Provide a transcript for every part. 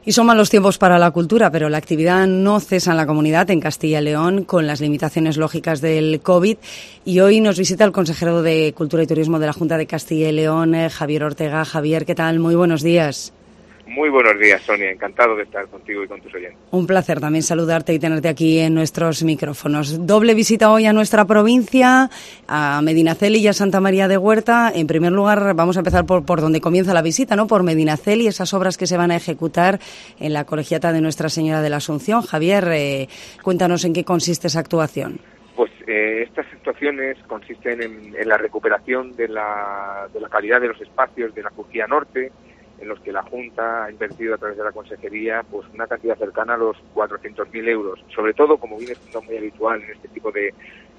Y son malos tiempos para la cultura, pero la actividad no cesa en la comunidad, en Castilla y León, con las limitaciones lógicas del COVID. Y hoy nos visita el consejero de Cultura y Turismo de la Junta de Castilla y León, Javier Ortega. Javier, ¿qué tal? Muy buenos días. Muy buenos días, Sonia. Encantado de estar contigo y con tus oyentes. Un placer también saludarte y tenerte aquí en nuestros micrófonos. Doble visita hoy a nuestra provincia, a Medinaceli y a Santa María de Huerta. En primer lugar, vamos a empezar por donde comienza la visita, ¿no? Por Medinaceli, esas obras que se van a ejecutar en la colegiata de Nuestra Señora de la Asunción. Javier, cuéntanos en qué consiste esa actuación. Pues estas actuaciones consisten en la recuperación de la calidad de los espacios de la Cujía Norte, en los que la Junta ha invertido a través de la Consejería pues una cantidad cercana a los 400.000 euros. Sobre todo, como viene siendo muy habitual en este tipo de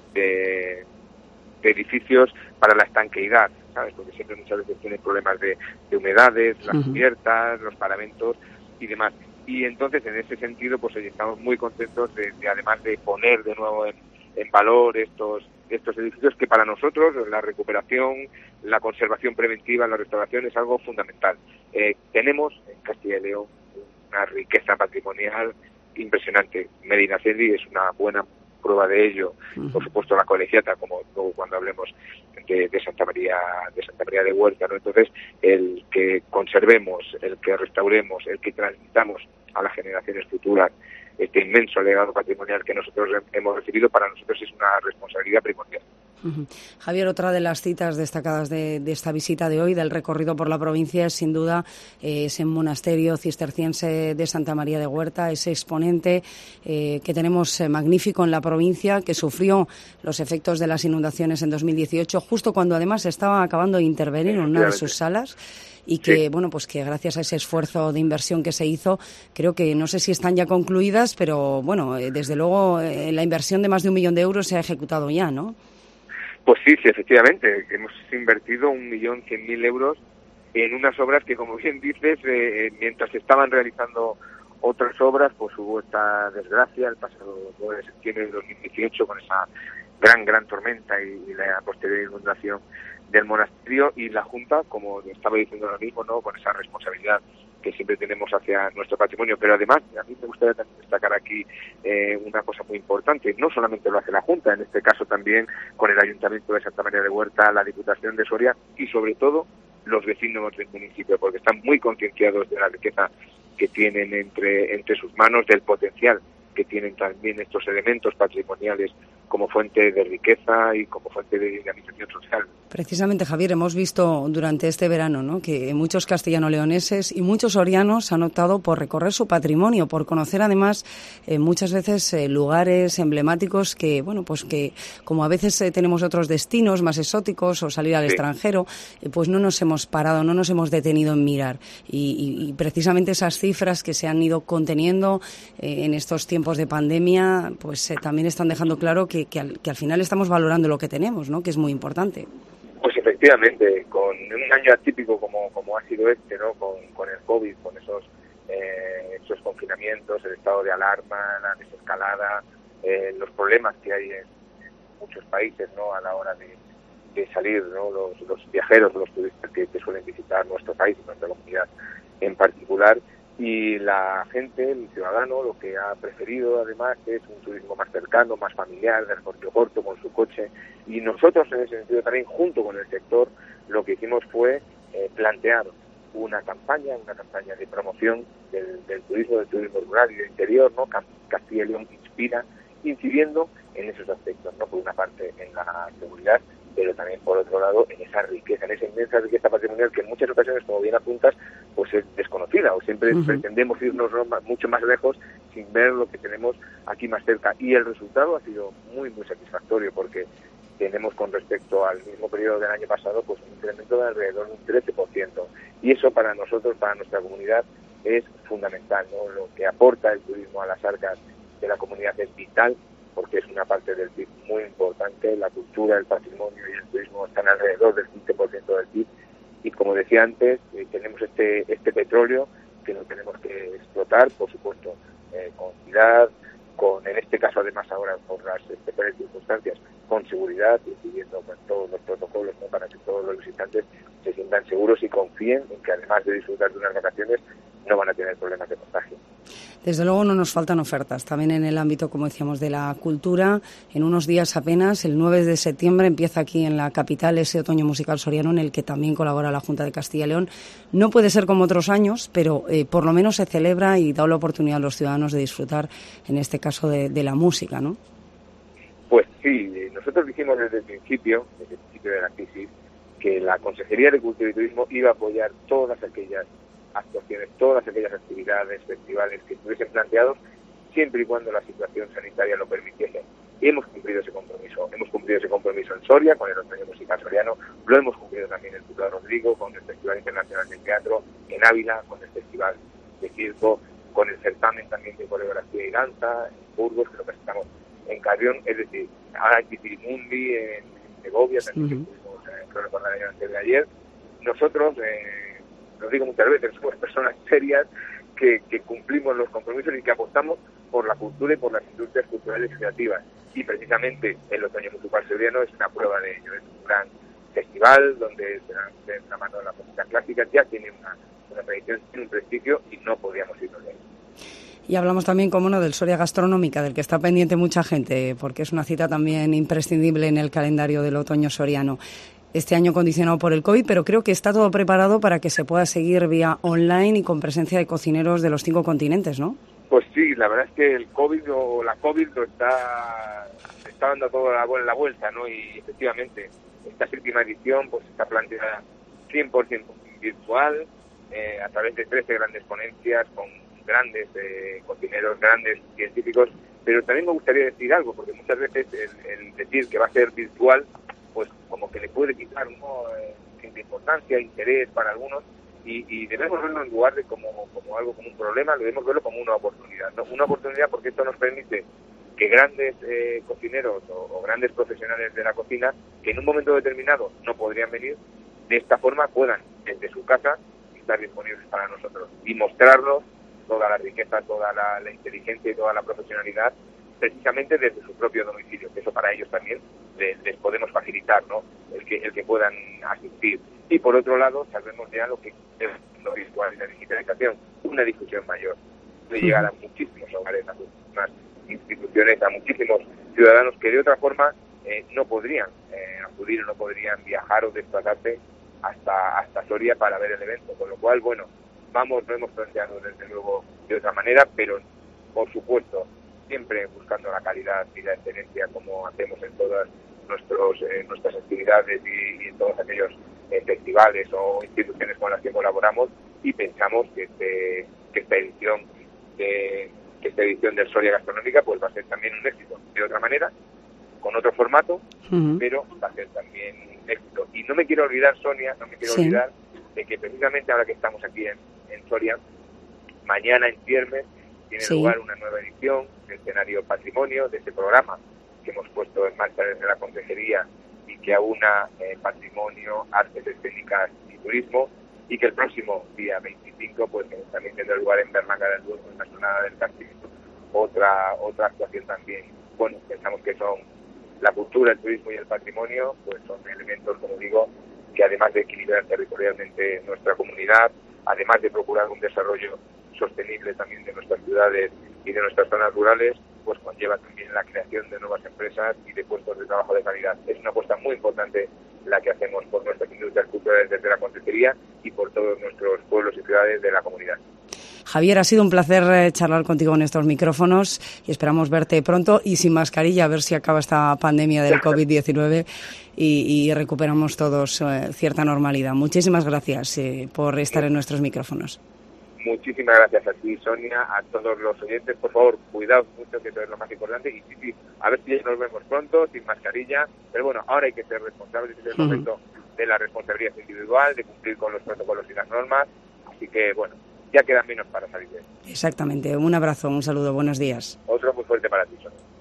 edificios, para la estanqueidad, ¿sabes? Porque siempre muchas veces tienen problemas de humedades, las cubiertas, los paramentos y demás. Y entonces, en ese sentido, pues hoy estamos muy contentos de además de poner de nuevo en valor estos edificios, que para nosotros la recuperación, la conservación preventiva, la restauración es algo fundamental. Tenemos en Castilla y León una riqueza patrimonial impresionante. Medinaceli es una buena prueba de ello. Por supuesto la colegiata, como luego cuando hablemos de Santa María de Huerta, ¿no? Entonces, el que conservemos, el que restauremos, el que transmitamos a las generaciones futuras este inmenso legado patrimonial que nosotros hemos recibido, para nosotros es una responsabilidad primordial. Javier, otra de las citas destacadas de esta visita de hoy, del recorrido por la provincia, es sin duda ese monasterio cisterciense de Santa María de Huerta, ese exponente que tenemos magnífico en la provincia, que sufrió los efectos de las inundaciones en 2018, justo cuando además estaba acabando de intervenir en una de sus salas. Y que, bueno, pues que gracias a ese esfuerzo de inversión que se hizo, creo que, no sé si están ya concluidas, pero bueno, desde luego la inversión de más de 1 millón de euros se ha ejecutado ya, ¿no? Pues sí, efectivamente, hemos invertido 1.100.000 euros en unas obras que, como bien dices, mientras se estaban realizando otras obras, pues hubo esta desgracia el pasado 9 de septiembre de 2018 con esa gran tormenta y la posterior inundación del monasterio, y la Junta, como estaba diciendo ahora mismo, ¿no?, con esa responsabilidad que siempre tenemos hacia nuestro patrimonio. Pero además, a mí me gustaría también destacar aquí una cosa muy importante. No solamente lo hace la Junta, en este caso también con el Ayuntamiento de Santa María de Huerta, la Diputación de Soria y sobre todo los vecinos del municipio, porque están muy concienciados de la riqueza que tienen entre sus manos, del potencial que tienen también estos elementos patrimoniales como fuente de riqueza y como fuente de dinamización social. Precisamente, Javier, hemos visto durante este verano, ¿no?, que muchos castellano-leoneses y muchos sorianos han optado por recorrer su patrimonio, por conocer además muchas veces lugares emblemáticos que, bueno, pues que como a veces tenemos otros destinos más exóticos o salir al extranjero, pues no nos hemos parado, no nos hemos detenido en mirar. Y precisamente esas cifras que se han ido conteniendo en estos tiempos de pandemia, pues también están dejando claro que al final estamos valorando lo que tenemos, ¿no?, que es muy importante. Pues efectivamente, con un año atípico como ha sido este, ¿no?, con el COVID, con esos confinamientos, el estado de alarma, la desescalada, los problemas que hay en muchos países, ¿no?, a la hora de salir, ¿no?, los viajeros, los turistas que suelen visitar nuestro país y nuestra comunidad en particular. Y la gente, el ciudadano, lo que ha preferido además es un turismo más cercano, más familiar, de recorrido corto, con su coche. Y nosotros, en ese sentido también, junto con el sector, lo que hicimos fue plantear una campaña de promoción del turismo rural y del interior, ¿no? Castilla y León inspira, incidiendo en esos aspectos, ¿no? Por una parte en la seguridad, pero también por otro lado en esa riqueza, en esa inmensa riqueza patrimonial que en muchas ocasiones, como bien apuntas, pues es desconocida, o siempre pretendemos irnos mucho más lejos sin ver lo que tenemos aquí más cerca. Y el resultado ha sido muy satisfactorio, porque tenemos, con respecto al mismo periodo del año pasado, pues un incremento de alrededor de un 13%. Y eso para nosotros, para nuestra comunidad, es fundamental, ¿no? Lo que aporta el turismo a las arcas de la comunidad es vital, porque es una parte del PIB muy importante. La cultura, el patrimonio y el turismo están alrededor del 15% del PIB. Y como decía antes, tenemos este petróleo que lo tenemos que explotar, por supuesto, con cuidado, en este caso además ahora por las especiales circunstancias, con seguridad y siguiendo con todos los protocolos, ¿no?, para que todos los visitantes se sientan seguros y confíen en que, además de disfrutar de unas vacaciones, no van a tener problemas de contagio. Desde luego no nos faltan ofertas, también en el ámbito, como decíamos, de la cultura. En unos días apenas, el 9 de septiembre, empieza aquí en la capital ese otoño musical soriano en el que también colabora la Junta de Castilla y León. No puede ser como otros años, pero por lo menos se celebra y da la oportunidad a los ciudadanos de disfrutar, en este caso, de la música, ¿no? Pues sí, nosotros dijimos desde el principio de la crisis, que la Consejería de Cultura y Turismo iba a apoyar todas aquellas actuaciones, todas aquellas actividades, festivales que estuviesen planteados, siempre y cuando la situación sanitaria lo permitiese. Y hemos cumplido ese compromiso. Hemos cumplido ese compromiso en Soria, con el Otoño Musical Soriano, lo hemos cumplido también en Ciudad Rodrigo, con el Festival Internacional de Teatro, en Ávila, con el Festival de Circo, con el certamen también de coreografía y danza, en Burgos, que lo presentamos en Carrión, es decir, ahora en Titirimundi, en Segovia, también que estuvimos, creo recordar antes de ayer. Nosotros, lo digo muchas veces, somos personas serias que cumplimos los compromisos y que apostamos por la cultura y por las industrias culturales y creativas. Y precisamente el Otoño Musical Soriano es una prueba de ello. Es un gran festival donde de la mano de la música clásica ya tiene una tradición, tiene un prestigio y no podríamos irnos de ahí. Y hablamos también, como no, del Soria Gastronómica, del que está pendiente mucha gente, porque es una cita también imprescindible en el calendario del otoño soriano. Este año condicionado por el COVID, pero creo que está todo preparado para que se pueda seguir vía online y con presencia de cocineros de los 5 continentes, ¿no? Pues sí, la verdad es que el COVID o la COVID lo está dando toda la vuelta, ¿no? Y efectivamente, esta 7ª edición pues está planteada 100% virtual, a través de 13 grandes ponencias con grandes cocineros, grandes científicos, pero también me gustaría decir algo, porque muchas veces el decir que va a ser virtual, pues como que le puede quitar de importancia, interés para algunos, y debemos verlo en lugar de como algo, como un problema, debemos verlo como una oportunidad, ¿no? Una oportunidad porque esto nos permite que grandes cocineros o grandes profesionales de la cocina, que en un momento determinado no podrían venir, de esta forma puedan, desde su casa, estar disponibles para nosotros y mostrarnos toda la riqueza, toda la inteligencia y toda la profesionalidad precisamente desde su propio domicilio, que eso para ellos también les podemos facilitar, ¿no? El que puedan asistir. Y por otro lado, sabemos ya lo que es lo virtual y la digitalización, una difusión mayor, de llegar a muchísimos hogares, a muchísimas instituciones, a muchísimos ciudadanos que de otra forma no podrían acudir o no podrían viajar o desplazarse hasta Soria para ver el evento, con lo cual, bueno, lo hemos planteado desde luego de otra manera, pero por supuesto siempre buscando la calidad y la excelencia como hacemos en todas nuestras actividades y en todos aquellos festivales o instituciones con las que colaboramos, y pensamos que esta edición del Soria Gastronómica pues va a ser también un éxito de otra manera, con otro formato, pero va a ser también un éxito. Y no me quiero olvidar, Sonia, olvidar de que precisamente ahora que estamos aquí en Soria, mañana en viernes tiene lugar una nueva edición del Escenario Patrimonio, de este programa que hemos puesto en marcha desde la Consejería y que aúna patrimonio, artes escénicas y turismo, y que el próximo día 25 pues también tendrá lugar en Berlanga del Duero, en la Sonada del Castillo, otra actuación también. Bueno, pensamos que son la cultura, el turismo y el patrimonio, pues son elementos, como digo, que además de equilibrar territorialmente nuestra comunidad, además de procurar un desarrollo sostenible también de nuestras ciudades y de nuestras zonas rurales, pues conlleva también la creación de nuevas empresas y de puestos de trabajo de calidad. Es una apuesta muy importante la que hacemos por nuestras industrias culturales desde la Consejería y por todos nuestros pueblos y ciudades de la comunidad. Javier, ha sido un placer charlar contigo en estos micrófonos y esperamos verte pronto y sin mascarilla, a ver si acaba esta pandemia del COVID-19 y recuperamos todos cierta normalidad. Muchísimas gracias por estar en nuestros micrófonos. Muchísimas gracias a ti, Sonia, a todos los oyentes. Por favor, cuidaos mucho, que eso es lo más importante. Y sí, a ver si ya nos vemos pronto, sin mascarilla. Pero bueno, ahora hay que ser responsables. Es el momento de la responsabilidad individual, de cumplir con los protocolos y las normas. Así que, bueno, ya quedan menos para salir de esto. Exactamente. Un abrazo, un saludo, buenos días. Otro muy fuerte para ti, Sonia.